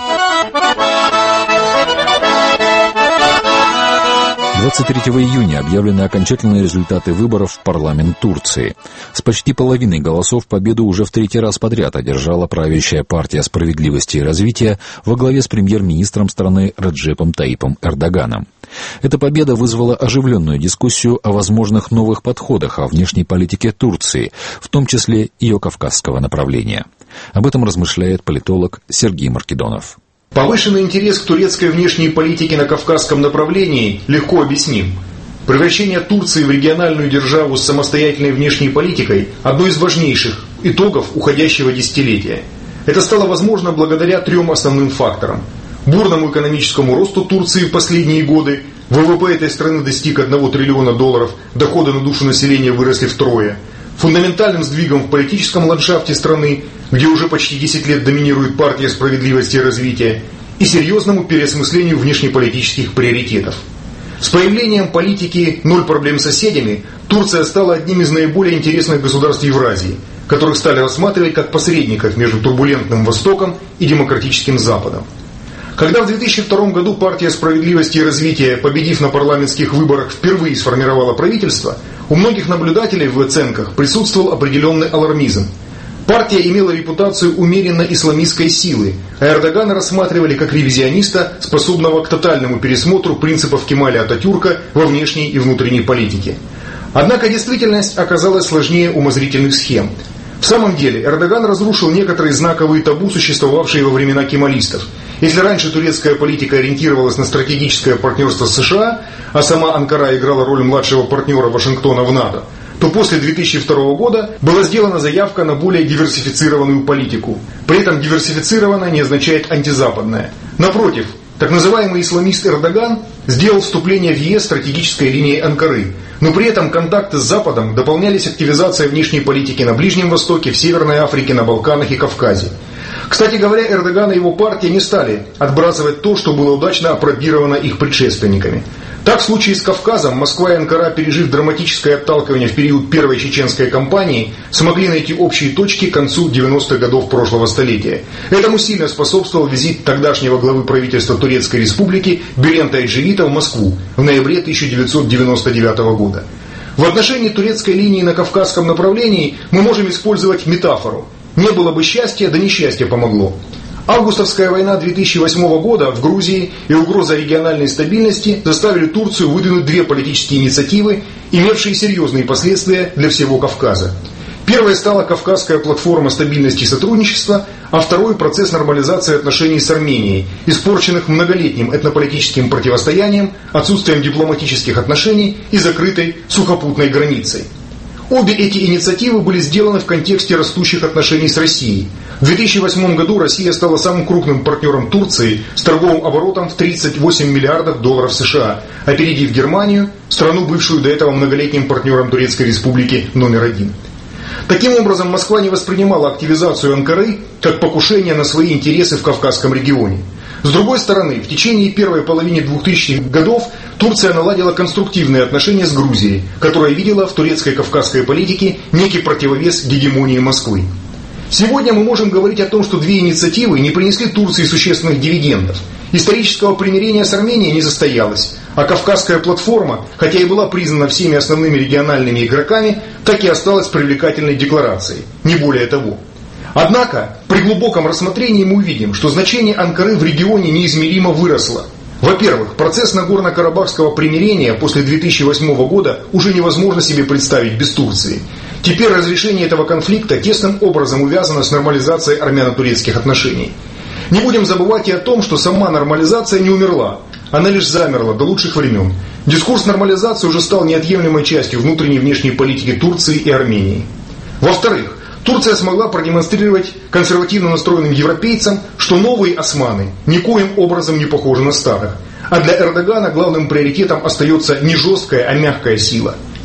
двадцать третьего июня объявлены окончательные результаты выборов в парламент Турции. С почти половиной голосов победу уже в третий раз подряд одержала правящая партия справедливости и развития во главе с премьер-министром страны Реджепом Таипом Эрдоганом. Эта победа вызвала оживленную дискуссию о возможных новых подходах о внешней политике Турции, в том числе ее кавказского направления. Об этом размышляет политолог Сергей Маркедонов. Повышенный интерес к турецкой внешней политике на кавказском направлении легко объясним. Превращение Турции в региональную державу с самостоятельной внешней политикой – одно из важнейших итогов уходящего десятилетия. Это стало возможно благодаря трем основным факторам. Бурному экономическому росту Турции в последние годы, ВВП этой страны достиг одного триллиона долларов, доходы на душу населения выросли втрое, фундаментальным сдвигом в политическом ландшафте страны, где уже почти десять лет доминирует партия справедливости и развития, и серьезному переосмыслению внешнеполитических приоритетов. С появлением политики «ноль проблем с соседями» Турция стала одним из наиболее интересных государств Евразии, которых стали рассматривать как посредников между турбулентным Востоком и демократическим Западом. Когда в две тысячи втором году партия справедливости и развития, победив на парламентских выборах, впервые сформировала правительство, у многих наблюдателей в оценках присутствовал определенный алармизм. Партия имела репутацию умеренно исламистской силы, а Эрдогана рассматривали как ревизиониста, способного к тотальному пересмотру принципов Кемаля Ататюрка во внешней и внутренней политике. Однако действительность оказалась сложнее умозрительных схем. В самом деле Эрдоган разрушил некоторые знаковые табу, существовавшие во времена кемалистов. Если раньше турецкая политика ориентировалась на стратегическое партнерство с США, а сама Анкара играла роль младшего партнера Вашингтона в НАТО, то после две тысячи второго года была сделана заявка на более диверсифицированную политику. При этом диверсифицированная не означает антизападная. Напротив, так называемый исламист Эрдоган сделал вступление в ЕС стратегической линией Анкары, но при этом контакты с Западом дополнялись активизацией внешней политики на Ближнем Востоке, в Северной Африке, на Балканах и Кавказе. Кстати говоря, Эрдоган и его партия не стали отбрасывать то, что было удачно опробировано их предшественниками. Так в случае с Кавказом Москва и Анкара, пережив драматическое отталкивание в период первой чеченской кампании, смогли найти общие точки к концу девяностых годов прошлого столетия. Этому сильно способствовал визит тогдашнего главы правительства Турецкой Республики Бülent Эджевита в Москву в ноябре тысяча девятьсот девяносто девятого года. В отношении турецкой линии на кавказском направлении мы можем использовать метафору. Не было бы счастья, да несчастье помогло. Августовская война две тысячи восьмого года в Грузии и угроза региональной стабильности заставили Турцию выдвинуть две политические инициативы, имевшие серьезные последствия для всего Кавказа. Первой стала Кавказская платформа стабильности и сотрудничества, а второй – процесс нормализации отношений с Арменией, испорченных многолетним этнополитическим противостоянием, отсутствием дипломатических отношений и закрытой сухопутной границей. Обе эти инициативы были сделаны в контексте растущих отношений с Россией. В две тысячи восьмом году Россия стала самым крупным партнером Турции с торговым оборотом в тридцать восемь миллиардов долларов США, опередив Германию, страну, бывшую до этого многолетним партнером Турецкой Республики номер один. Таким образом, Москва не воспринимала активизацию Анкары как покушение на свои интересы в Кавказском регионе. С другой стороны, в течение первой половины двухтысячных годов Турция наладила конструктивные отношения с Грузией, которая видела в турецкой кавказской политике некий противовес гегемонии Москвы. Сегодня мы можем говорить о том, что две инициативы не принесли Турции существенных дивидендов. Исторического примирения с Арменией не состоялось, а Кавказская платформа, хотя и была признана всеми основными региональными игроками, так и осталась привлекательной декларацией, не более того. Однако, при глубоком рассмотрении мы увидим, что значение Анкары в регионе неизмеримо выросло. Во-первых, процесс Нагорно-Карабахского примирения после две тысячи восьмого года уже невозможно себе представить без Турции. Теперь разрешение этого конфликта тесным образом увязано с нормализацией армяно-турецких отношений. Не будем забывать и о том, что сама нормализация не умерла, она лишь замерла до лучших времен. Дискурс нормализации уже стал неотъемлемой частью внутренней и внешней политики Турции и Армении. Во-вторых, Турция смогла продемонстрировать консервативно настроенным европейцам, что новые османы никоим образом не похожи на старых, а для Эрдогана главным приоритетом остается не жесткая, а мягкая сила.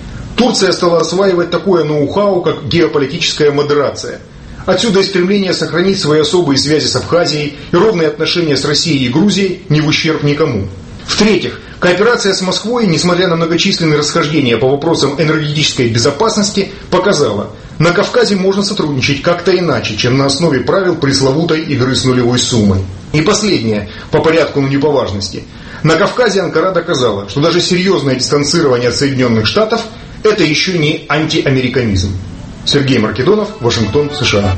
Турция стала осваивать такое ноу-хау, как геополитическая модерация. Отсюда и стремление сохранить свои особые связи с Абхазией и ровные отношения с Россией и Грузией не в ущерб никому. В-третьих, кооперация с Москвой, несмотря на многочисленные расхождения по вопросам энергетической безопасности, показала, на Кавказе можно сотрудничать как-то иначе, чем на основе правил пресловутой игры с нулевой суммой. И последнее, по порядку, но не по важности. На Кавказе Анкара доказала, что даже серьезное дистанцирование от Соединенных Штатов – это еще не антиамериканизм. Сергей Маркедонов, Вашингтон, США.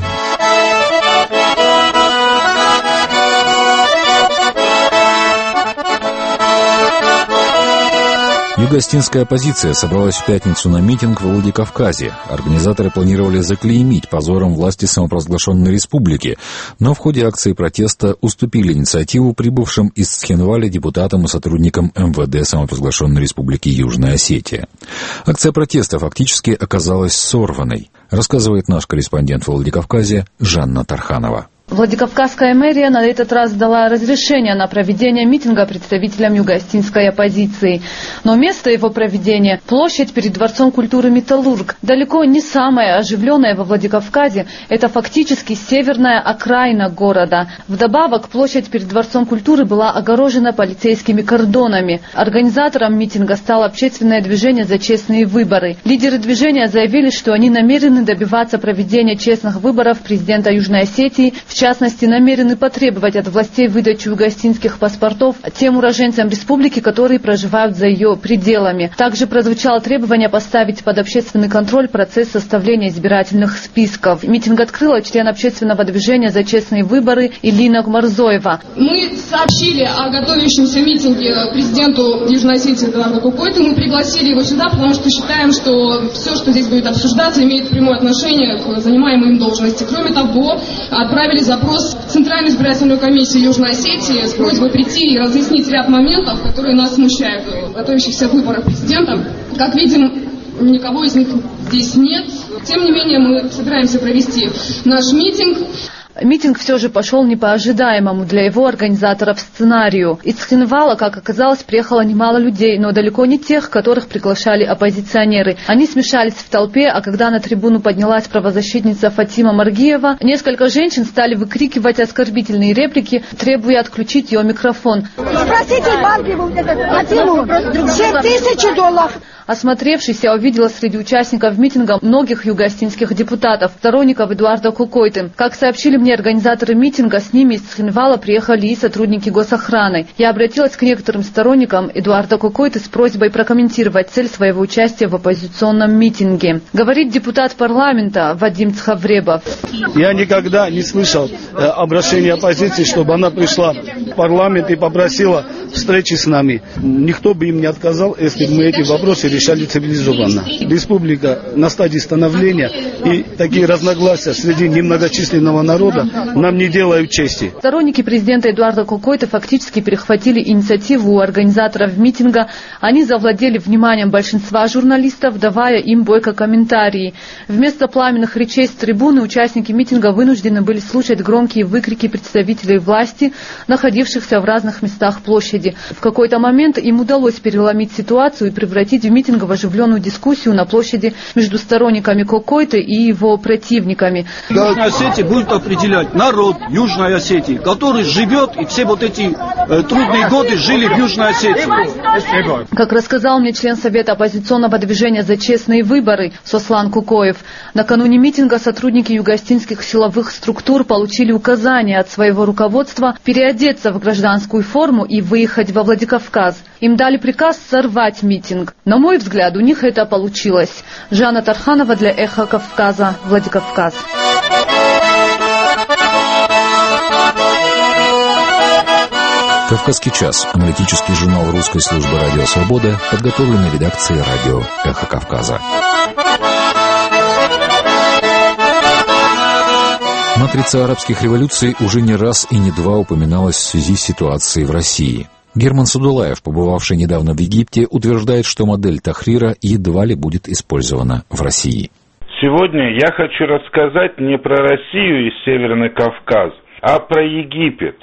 Юго-остинская оппозиция собралась в пятницу на митинг в Владикавказе. Организаторы планировали заклеймить позором власти самопровозглашенной республики, но в ходе акции протеста уступили инициативу прибывшим из Цхинваля депутатам и сотрудникам эм вэ дэ самопровозглашенной республики Южная Осетия. Акция протеста фактически оказалась сорванной, рассказывает наш корреспондент в Владикавказе Жанна Тарханова. Владикавказская мэрия на этот раз дала разрешение на проведение митинга представителям юго-остинской оппозиции. Но место его проведения – площадь перед Дворцом культуры «Металлург». Далеко не самая оживленная во Владикавказе – это фактически северная окраина города. Вдобавок, площадь перед Дворцом культуры была огорожена полицейскими кордонами. Организатором митинга стало общественное движение «За честные выборы». Лидеры движения заявили, что они намерены добиваться проведения честных выборов президента Южной Осетии. В частности, намерены потребовать от властей выдачу юго-остинских паспортов тем уроженцам республики, которые проживают за ее пределами. Также прозвучало требование поставить под общественный контроль процесс составления избирательных списков. Митинг открыла член общественного движения «За честные выборы» Илина Марзоева. Мы сообщили о готовящемся митинге президенту Южной Осетии Эдуарду Кукойту. Мы пригласили его сюда, потому что считаем, что все, что здесь будет обсуждаться, имеет прямое отношение к занимаемой им должности. Кроме того, отправили запрос в Центральную избирательную комиссию Южной Осетии с просьбой прийти и разъяснить ряд моментов, которые нас смущают в готовящихся выборах президента. Как видим, никого из них здесь нет. Тем не менее, мы собираемся провести наш митинг. Митинг все же пошел не по ожидаемому для его организаторов сценарию. Из Цхинвала, как оказалось, приехало немало людей, но далеко не тех, которых приглашали оппозиционеры. Они смешались в толпе, а когда на трибуну поднялась правозащитница Фатима Маргиева, несколько женщин стали выкрикивать оскорбительные реплики, требуя отключить ее микрофон. Спросите Маргиеву, Фатиму, две тысячи долларов. Осмотревшись, я увидела среди участников митинга многих юго-остинских депутатов, сторонников Эдуарда Кукойты. Как сообщили мне организаторы митинга, с ними из Цхинвала приехали и сотрудники госохраны. Я обратилась к некоторым сторонникам Эдуарда Кукойты с просьбой прокомментировать цель своего участия в оппозиционном митинге. Говорит депутат парламента Вадим Цхавребов. Я никогда не слышал э, обращения оппозиции, чтобы она пришла в парламент и попросила встречи с нами. Никто бы им не отказал, если бы мы эти вопросы решали цивилизованно. Республика на стадии становления, и такие разногласия среди немногочисленного народа нам не делают чести. Сторонники президента Эдуарда Кукойты фактически перехватили инициативу у организаторов митинга. Они завладели вниманием большинства журналистов, давая им бойко комментарии. Вместо пламенных речей с трибуны участники митинга вынуждены были слушать громкие выкрики представителей власти, находившихся в разных местах площади. В какой-то момент им удалось переломить ситуацию и превратить в митинг в оживленную дискуссию на площади между сторонниками Кукойты и его противниками. Южная Осетия будет определять народ Южной Осетии, который живет, и все вот эти э, трудные годы жили в Южной Осетии. Как рассказал мне член Совета оппозиционного движения «За честные выборы» Сослан Кукоев, накануне митинга сотрудники юго-остинских силовых структур получили указание от своего руководства переодеться в гражданскую форму и выехать во Владикавказ. Им дали приказ сорвать митинг. На мой взгляд, у них это получилось. Жанна Тарханова для «Эхо Кавказа», Владикавказ. «Кавказский час» – аналитический журнал русской службы «Радио Свобода», подготовленный редакцией радио «Эхо Кавказа». Матрица арабских революций уже не раз и не два упоминалась в связи с ситуацией в России. Герман Садулаев, побывавший недавно в Египте, утверждает, что модель Тахрира едва ли будет использована в России. Сегодня я хочу рассказать не про Россию и Северный Кавказ, а про Египет.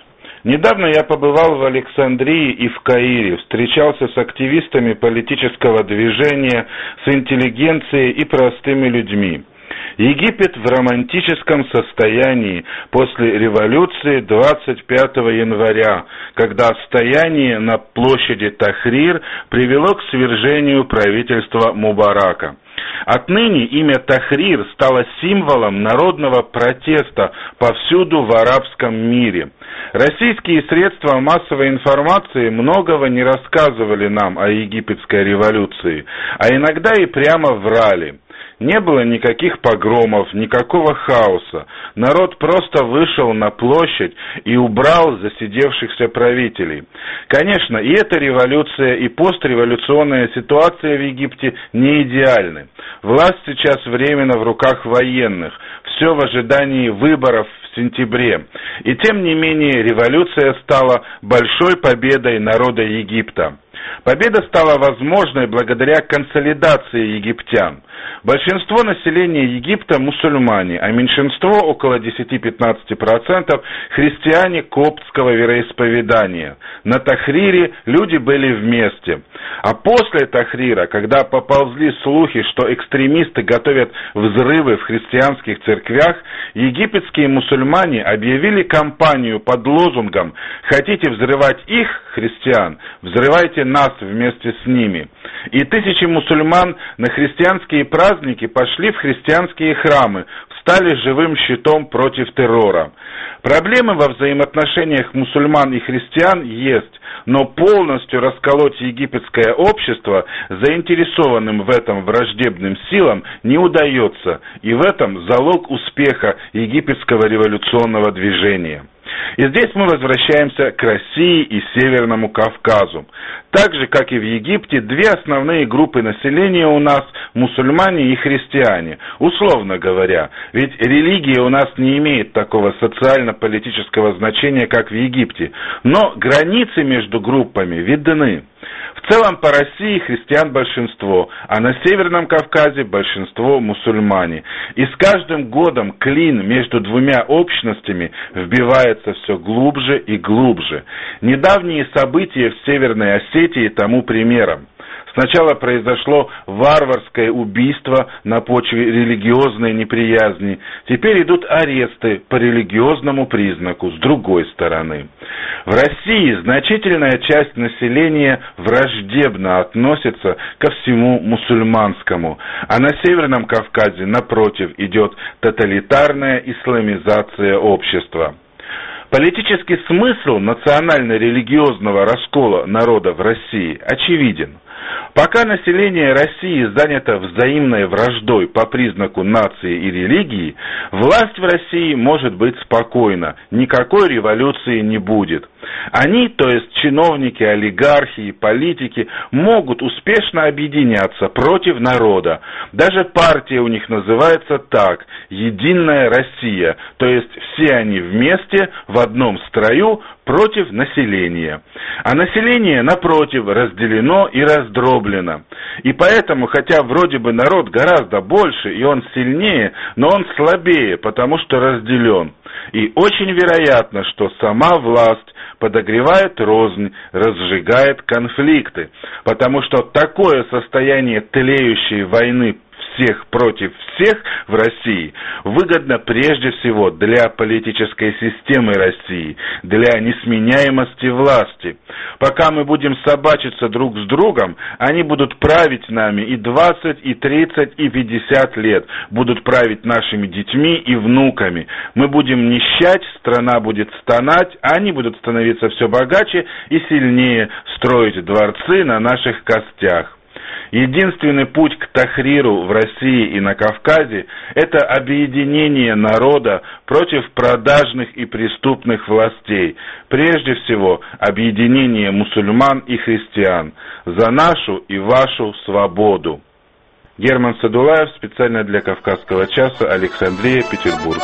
Недавно я побывал в Александрии и в Каире, встречался с активистами политического движения, с интеллигенцией и простыми людьми. Египет в романтическом состоянии после революции двадцать пятого января, когда стояние на площади Тахрир привело к свержению правительства Мубарака. Отныне имя Тахрир стало символом народного протеста повсюду в арабском мире. Российские средства массовой информации многого не рассказывали нам о египетской революции, а иногда и прямо врали. Не было никаких погромов, никакого хаоса. Народ просто вышел на площадь и убрал засидевшихся правителей. Конечно, и эта революция, и постреволюционная ситуация в Египте не идеальны. Власть сейчас временно в руках военных. Все в ожидании выборов в сентябре. И тем не менее революция стала большой победой народа Египта. Победа стала возможной благодаря консолидации египтян. Большинство населения Египта мусульмане, а меньшинство, около десять-пятнадцать процентов, христиане коптского вероисповедания. На Тахрире люди были вместе. А после Тахрира, когда поползли слухи, что экстремисты готовят взрывы в христианских церквях, египетские мусульмане объявили кампанию под лозунгом «Хотите взрывать их, христиан, взрывайте нас вместе с ними». И тысячи мусульман на христианские праздники пошли в христианские храмы, стали живым щитом против террора. Проблемы во взаимоотношениях мусульман и христиан есть, но полностью расколоть египетское общество заинтересованным в этом враждебным силам не удается, и в этом залог успеха египетского революционного движения. И здесь мы возвращаемся к России и Северному Кавказу. Так же, как и в Египте, две основные группы населения у нас – мусульмане и христиане, условно говоря. Ведь религия у нас не имеет такого социально-политического значения, как в Египте. Но границы между группами видны. В целом по России христиан большинство, а на Северном Кавказе большинство мусульмане. И с каждым годом клин между двумя общностями вбивается все глубже и глубже. Недавние события в Северной Осетии тому примером. Сначала произошло варварское убийство на почве религиозной неприязни. Теперь идут аресты по религиозному признаку с другой стороны. В России значительная часть населения враждебно относится ко всему мусульманскому, а на Северном Кавказе, напротив, идет тоталитарная исламизация общества. Политический смысл национально-религиозного раскола народа в России очевиден. Пока население России занято взаимной враждой по признаку нации и религии, власть в России может быть спокойна, никакой революции не будет. Они, то есть чиновники, олигархи и политики, могут успешно объединяться против народа. Даже партия у них называется так – «Единая Россия», то есть все они вместе в одном строю против населения. А население, напротив, разделено и раздроблено. И поэтому, хотя вроде бы народ гораздо больше и он сильнее, но он слабее, потому что разделен. И очень вероятно, что сама власть подогревает рознь, разжигает конфликты, потому что такое состояние тлеющей войны всех против всех в России выгодно прежде всего для политической системы России, для несменяемости власти. Пока мы будем собачиться друг с другом, они будут править нами и двадцать, и тридцать, и пятьдесят лет, будут править нашими детьми и внуками. Мы будем нищать, страна будет стонать, а они будут становиться все богаче и сильнее, строить дворцы на наших костях. Единственный путь к Тахриру в России и на Кавказе – это объединение народа против продажных и преступных властей. Прежде всего, объединение мусульман и христиан за нашу и вашу свободу. Герман Садулаев, специально для Кавказского часа, Александрия, Петербург.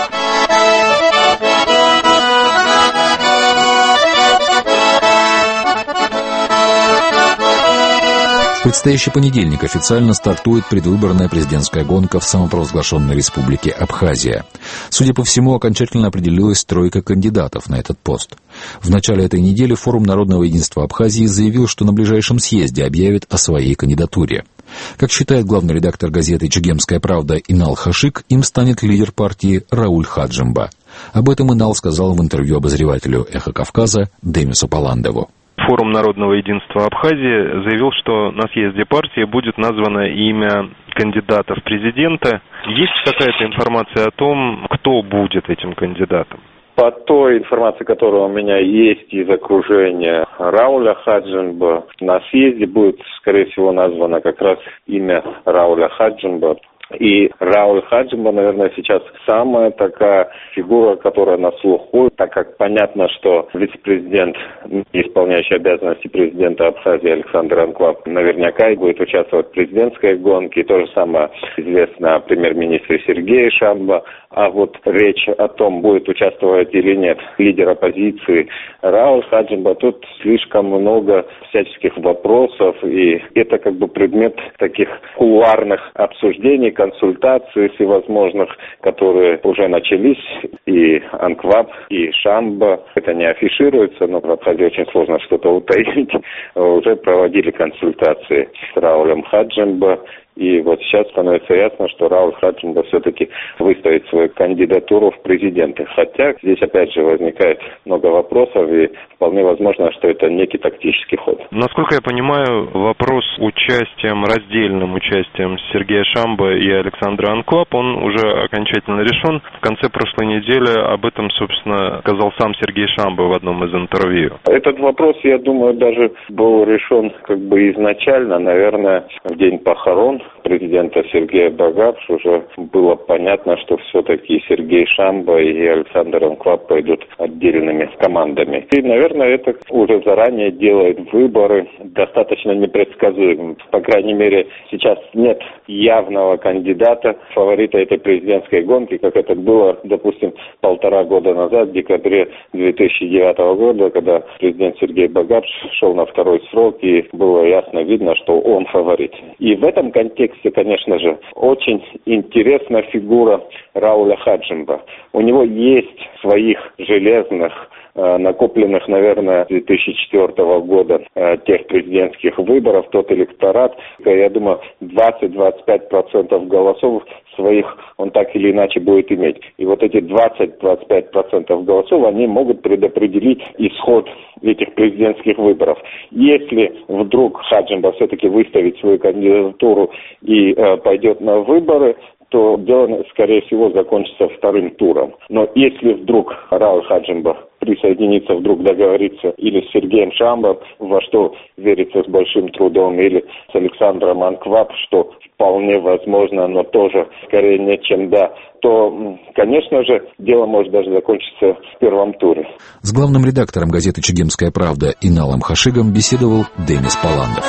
предстоящий понедельник официально стартует предвыборная президентская гонка в самопровозглашенной республике Абхазия. Судя по всему, окончательно определилась тройка кандидатов на этот пост. В начале этой недели Форум Народного единства Абхазии заявил, что на ближайшем съезде объявит о своей кандидатуре. Как считает главный редактор газеты «Чегемская правда» Инал Хашик, им станет лидер партии Рауль Хаджимба. Об этом Инал сказал в интервью обозревателю «Эхо Кавказа» Демису Паландову. Форум Народного единства Абхазии заявил, что на съезде партии будет названо имя кандидата в президенты. Есть какая-то информация о том, кто будет этим кандидатом? По той информации, которая у меня есть из окружения Рауля Хаджимба, на съезде будет, скорее всего, названо как раз имя Рауля Хаджимба. И Рауль Хаджимба, наверное, сейчас самая такая фигура, которая на слуху, так как понятно, что вице-президент, исполняющий обязанности президента Абхазии Александр Анкваб, наверняка и будет участвовать в президентской гонке. И то же самое известно о премьер-министре Сергее Шамбо. А вот речь о том, будет участвовать или нет лидер оппозиции Рауль Хаджимба, тут слишком много всяческих вопросов. И это как бы предмет таких кулуарных обсуждений, консультаций всевозможных, которые уже начались, и Анкваб, и Шамбо. Это не афишируется, но в Абхазии очень сложно что-то утаить. Уже проводили консультации с Раулем Хаджимба. И вот сейчас становится ясно, что Рауль Хаджимба все-таки выставит свою кандидатуру в президенты. Хотя здесь опять же возникает много вопросов, и вполне возможно, что это некий тактический ход. Насколько я понимаю, вопрос с участием, раздельным участием Сергея Шамбо и Александра Анкваб, он уже окончательно решен. В конце прошлой недели об этом, собственно, сказал сам Сергей Шамбо в одном из интервью. Этот вопрос, я думаю, даже был решен как бы изначально, наверное, в день похорон президента Сергея Багапш уже было понятно, что все-таки Сергей Шамбо и Александр Анкваб пойдут отдельными командами. И, наверное, это уже заранее делает выборы достаточно непредсказуемыми. По крайней мере, сейчас нет явного кандидата, фаворита этой президентской гонки, как это было, допустим, полтора года назад, в декабре две тысячи девятого года, когда президент Сергей Багапш шел на второй срок, и было ясно видно, что он фаворит. И в этом контексте тексте, конечно же, очень интересна фигура Рауля Хаджимба. У него есть своих железных, накопленных, наверное, с две тысячи четвёртого года тех президентских выборов, тот электорат, я думаю, двадцать-двадцать пять процентов голосов своих он так или иначе будет иметь. И вот эти двадцать-двадцать пять процентов голосов, они могут предопределить исход этих президентских выборов. Если вдруг Хаджимба все-таки выставит свою кандидатуру и э, пойдет на выборы, то дело, скорее всего, закончится вторым туром. Но если вдруг Рауль Хаджимба присоединится, вдруг договорится или с Сергеем Шамбо, во что верится с большим трудом, или с Александром Анкваб, что вполне возможно, но тоже скорее нет, чем да, то, конечно же, дело может даже закончиться в первом туре. С главным редактором газеты «Чегемская правда» Иналом Хашигом беседовал Демис Паландов.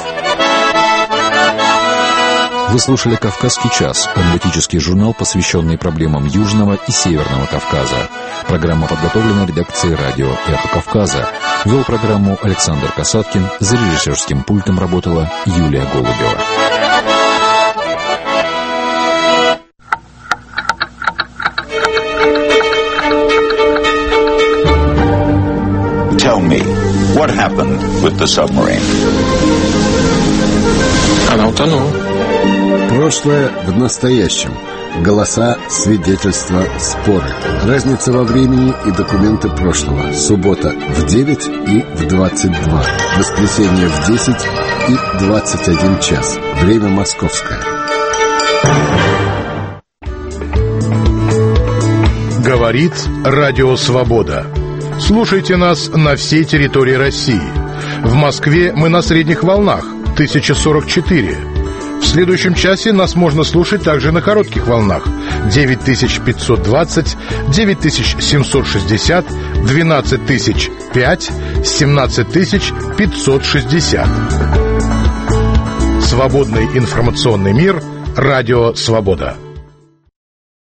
Вы слушали «Кавказский час» — аналитический журнал, посвященный проблемам Южного и Северного Кавказа. Программа подготовлена редакцией радио «Эхо Кавказа». Вел программу Александр Касаткин, за режиссерским пультом работала Юлия Голубева. Tell me, what happened with the submarine? Она утонула. Прошлое в настоящем. Голоса, свидетельства, споры. Разница во времени и документы прошлого. Суббота в девять и в двадцать два. Воскресенье в десять и двадцать один час. Время московское. Говорит Радио Свобода. Слушайте нас на всей территории России. В Москве мы на средних волнах тысяча сорок четыре. В следующем часе нас можно слушать также на коротких волнах девять тысяч пятьсот двадцать, девять тысяч семьсот шестьдесят, двенадцать тысяч пять, семнадцать тысяч пятьсот шестьдесят. Свободный информационный мир. Радио Свобода.